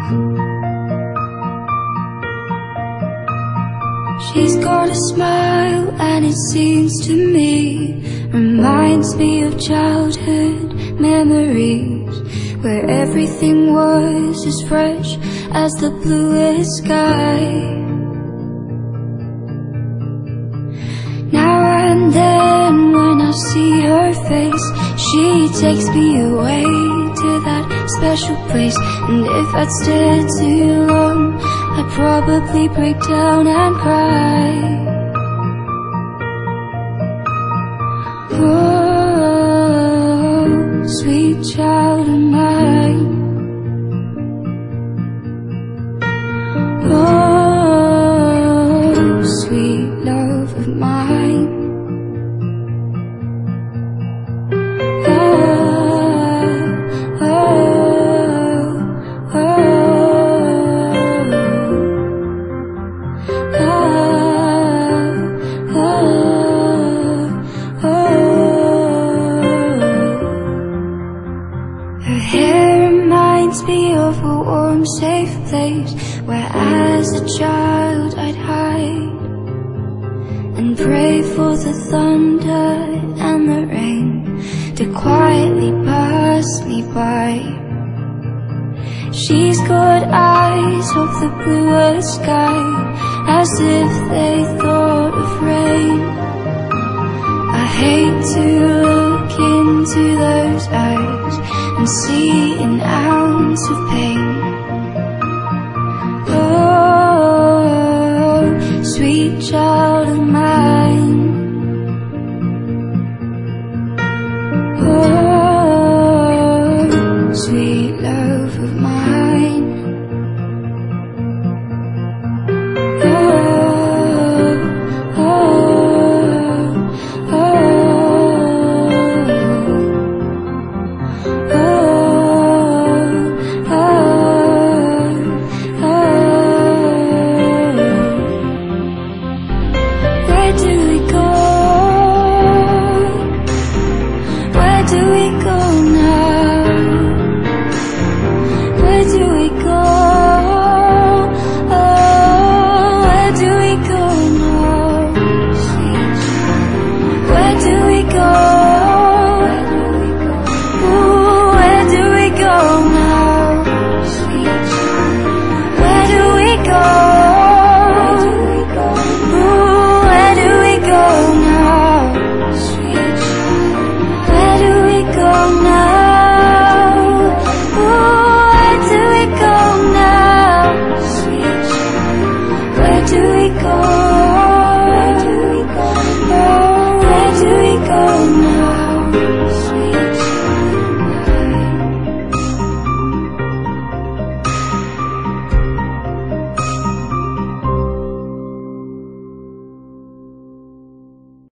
She's got a smile and it seems to me reminds me of childhood memories, where everything was as fresh as the bluest sky. Now and then when I see her face, she takes me away to that special place. And if I'd stayed too long, I'd probably break down and cry. Oh, sweet child of mine. Oh, sweet love of mine. Her hair reminds me of a warm, safe place where as a child I'd hide and pray for the thunder and the rain to quietly pass me by. She's got eyes of the bluest sky, as if they thought of rain. I hate to look into those eyes and see an ounce of pain. Oh, sweet child of mine. Oh, sweet love of mine.